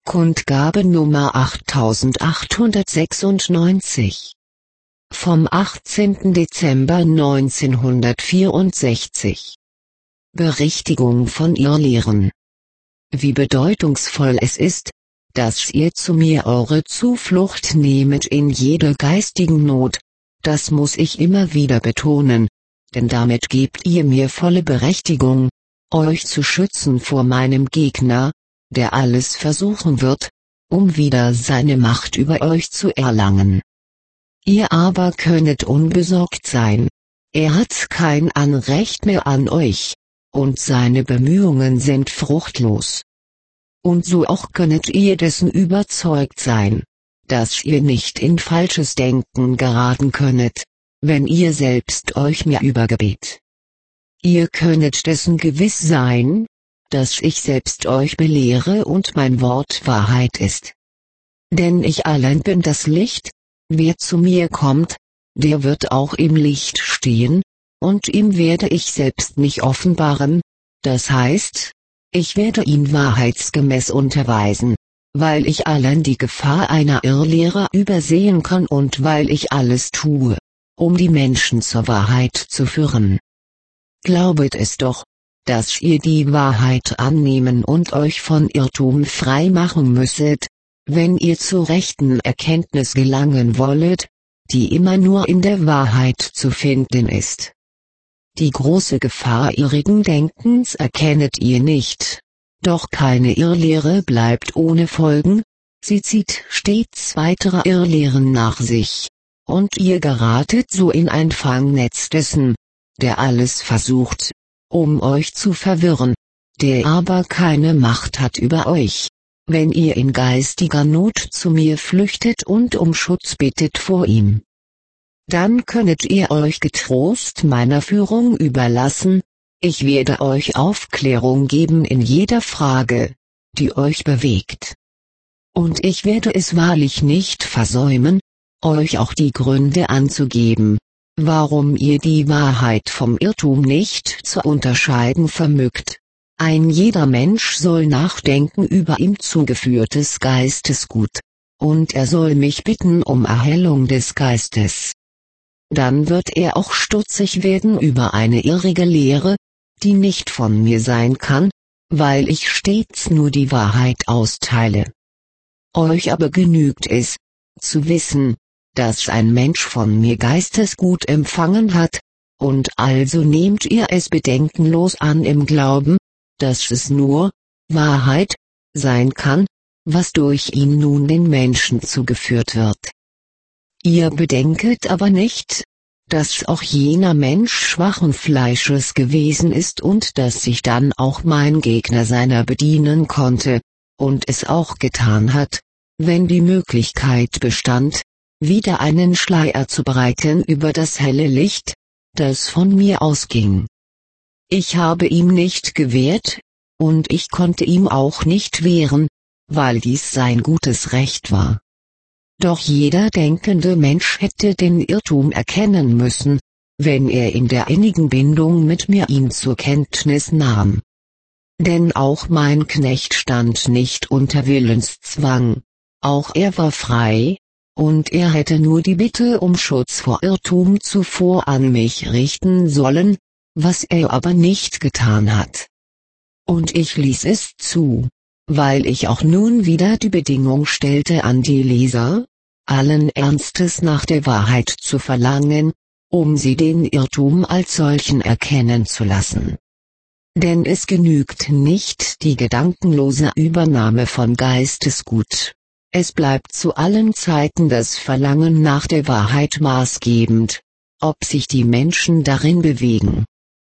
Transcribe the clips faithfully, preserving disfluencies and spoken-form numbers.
Kundgabe Nummer achttausendachthundertsechsundneunzig. Vom achtzehnten Dezember neunzehnhundertvierundsechzig. Berichtigung von Irrlehren. Wie bedeutungsvoll es ist, dass ihr zu mir eure Zuflucht nehmet in jeder geistigen Not, das muss ich immer wieder betonen, denn damit gebt ihr mir volle Berechtigung, euch zu schützen vor meinem Gegner, der alles versuchen wird, um wieder seine Macht über euch zu erlangen. Ihr aber könnet unbesorgt sein, er hat kein Anrecht mehr an euch, und seine Bemühungen sind fruchtlos. Und so auch könnet ihr dessen überzeugt sein, dass ihr nicht in falsches Denken geraten könnet, wenn ihr selbst euch mir übergebt. Ihr könnet dessen gewiss sein, dass ich selbst euch belehre und mein Wort Wahrheit ist. Denn ich allein bin das Licht, wer zu mir kommt, der wird auch im Licht stehen, und ihm werde ich selbst mich offenbaren, das heißt, ich werde ihn wahrheitsgemäß unterweisen, weil ich allein die Gefahr einer Irrlehre übersehen kann und weil ich alles tue, um die Menschen zur Wahrheit zu führen. Glaubet es doch, dass ihr die Wahrheit annehmen und euch von Irrtum frei machen müsset, wenn ihr zur rechten Erkenntnis gelangen wollet, die immer nur in der Wahrheit zu finden ist. Die große Gefahr irrigen Denkens erkennet ihr nicht, doch keine Irrlehre bleibt ohne Folgen, sie zieht stets weitere Irrlehren nach sich, und ihr geratet so in ein Fangnetz dessen, der alles versucht, um euch zu verwirren, der aber keine Macht hat über euch, wenn ihr in geistiger Not zu mir flüchtet und um Schutz bittet vor ihm. Dann könnet ihr euch getrost meiner Führung überlassen, ich werde euch Aufklärung geben in jeder Frage, die euch bewegt. Und ich werde es wahrlich nicht versäumen, euch auch die Gründe anzugeben, warum ihr die Wahrheit vom Irrtum nicht zu unterscheiden vermögt. Ein jeder Mensch soll nachdenken über ihm zugeführtes Geistesgut, und er soll mich bitten um Erhellung des Geistes. Dann wird er auch stutzig werden über eine irrige Lehre, die nicht von mir sein kann, weil ich stets nur die Wahrheit austeile. Euch aber genügt es, zu wissen, dass ein Mensch von mir Geistesgut empfangen hat, und also nehmt ihr es bedenkenlos an im Glauben, dass es nur Wahrheit sein kann, was durch ihn nun den Menschen zugeführt wird. Ihr bedenket aber nicht, dass auch jener Mensch schwachen Fleisches gewesen ist und dass sich dann auch mein Gegner seiner bedienen konnte, und es auch getan hat, wenn die Möglichkeit bestand, wieder einen Schleier zu breiten über das helle Licht, das von mir ausging. Ich habe ihm nicht gewehrt, und ich konnte ihm auch nicht wehren, weil dies sein gutes Recht war. Doch jeder denkende Mensch hätte den Irrtum erkennen müssen, wenn er in der innigen Bindung mit mir ihn zur Kenntnis nahm. Denn auch mein Knecht stand nicht unter Willenszwang, auch er war frei, und er hätte nur die Bitte um Schutz vor Irrtum zuvor an mich richten sollen, was er aber nicht getan hat. Und ich ließ es zu, weil ich auch nun wieder die Bedingung stellte an die Leser, allen Ernstes nach der Wahrheit zu verlangen, um sie den Irrtum als solchen erkennen zu lassen. Denn es genügt nicht die gedankenlose Übernahme von Geistesgut. Es bleibt zu allen Zeiten das Verlangen nach der Wahrheit maßgebend, ob sich die Menschen darin bewegen.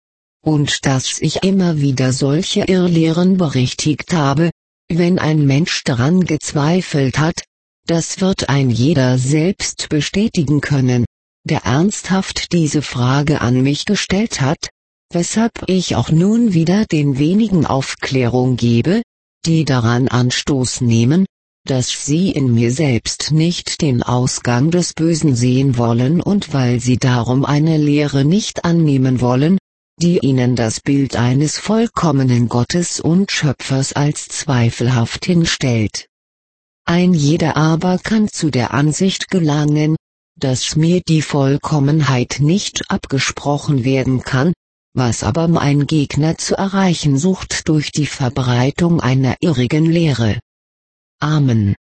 Und dass ich immer wieder solche Irrlehren berichtigt habe, wenn ein Mensch daran gezweifelt hat, das wird ein jeder selbst bestätigen können, der ernsthaft diese Frage an mich gestellt hat, weshalb ich auch nun wieder den wenigen Aufklärung gebe, die daran Anstoß nehmen, dass sie in mir selbst nicht den Ausgang des Bösen sehen wollen und weil sie darum eine Lehre nicht annehmen wollen, die ihnen das Bild eines vollkommenen Gottes und Schöpfers als zweifelhaft hinstellt. Ein jeder aber kann zu der Ansicht gelangen, dass mir die Vollkommenheit nicht abgesprochen werden kann, was aber mein Gegner zu erreichen sucht durch die Verbreitung einer irrigen Lehre. Amen.